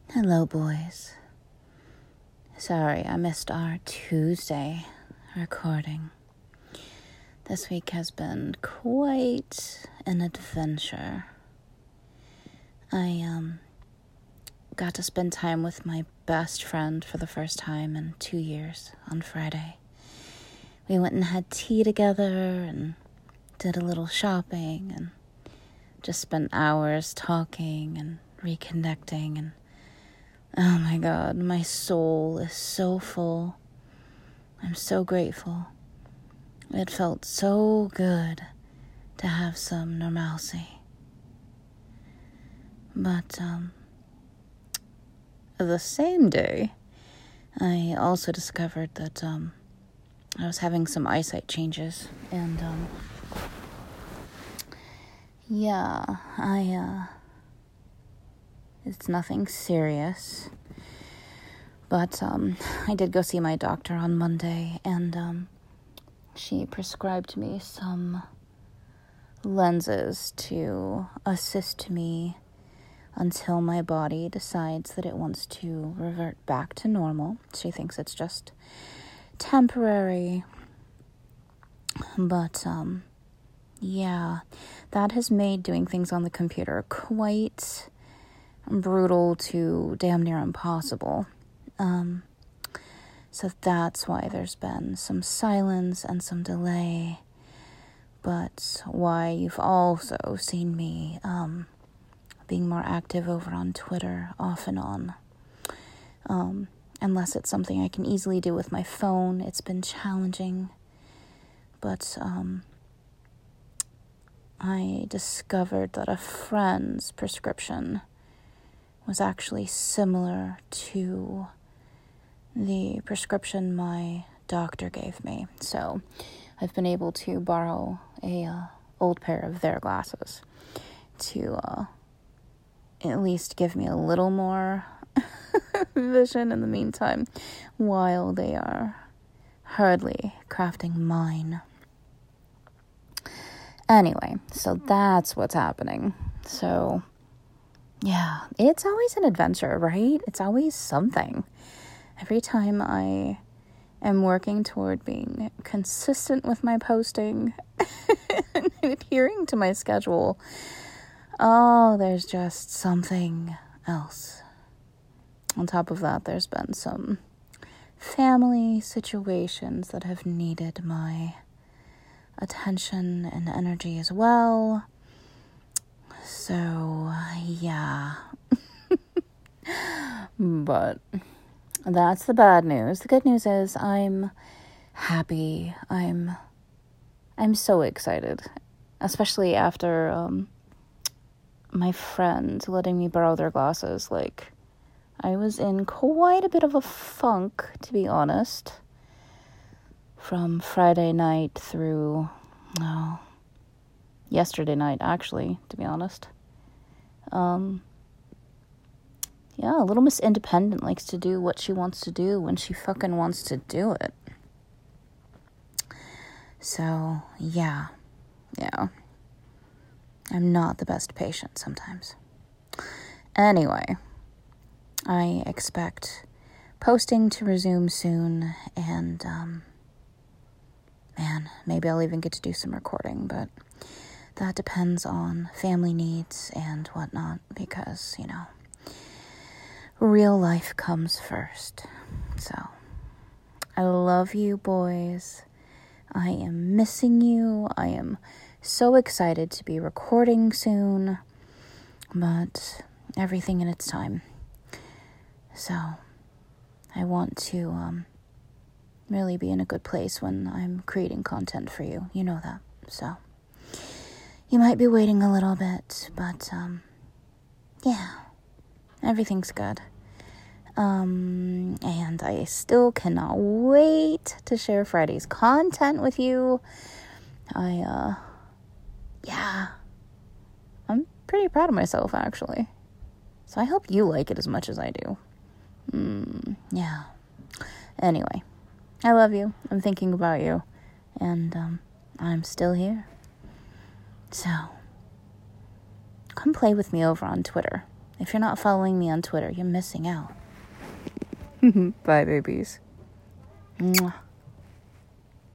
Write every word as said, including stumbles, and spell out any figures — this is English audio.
Hello, boys. Sorry, I missed our Tuesday recording. This week has been quite an adventure. I, um, got to spend time with my best friend for the first time in two years on Friday. We went and had tea together and did a little shopping and just spent hours talking and reconnecting, and oh my God, my soul is so full. I'm so grateful. It felt so good to have some normalcy. But, um, the same day, I also discovered that, um, I was having some eyesight changes, and, um, yeah, I, uh, it's nothing serious, but, um, I did go see my doctor on Monday, and, um, she prescribed me some lenses to assist me until my body decides that it wants to revert back to normal. She thinks it's just temporary, but, um, yeah, that has made doing things on the computer quite brutal to damn near impossible. Um, so that's why there's been some silence and some delay, but why you've also seen me, um, being more active over on Twitter off and on. Um, unless it's something I can easily do with my phone, it's been challenging, but, um, I discovered that a friend's prescription was actually similar to the prescription my doctor gave me. So I've been able to borrow a uh, old pair of their glasses to uh, at least give me a little more vision in the meantime, while they are hurriedly crafting mine. Anyway, so that's what's happening. So, yeah, it's always an adventure, right? It's always something. Every time I am working toward being consistent with my posting and adhering to my schedule, oh, there's just something else. On top of that, there's been some family situations that have needed my attention and energy as well. So, yeah. But that's the bad news. The good news is I'm happy. I'm I'm so excited. Especially after um my friend letting me borrow their glasses. Like, I was in quite a bit of a funk, to be honest, from Friday night through, oh, yesterday night, actually, to be honest. Um, yeah, Little Miss Independent likes to do what she wants to do when she fucking wants to do it. So, yeah, yeah. I'm not the best patient sometimes. Anyway, I expect posting to resume soon, and, um, man, maybe I'll even get to do some recording, but that depends on family needs and whatnot, because, you know, real life comes first. So, I love you, boys. I am missing you. I am so excited to be recording soon, but everything in its time. So, I want to, um, really be in a good place when I'm creating content for you. You know that. So, you might be waiting a little bit, but, um, yeah, everything's good. Um, and I still cannot wait to share Friday's content with you. I, uh, yeah, I'm pretty proud of myself, actually. So I hope you like it as much as I do. Mm, yeah. Anyway, I love you. I'm thinking about you. And, um, I'm still here. So, come play with me over on Twitter If you're not following me on Twitter, you're missing out. Bye, babies. Mwah.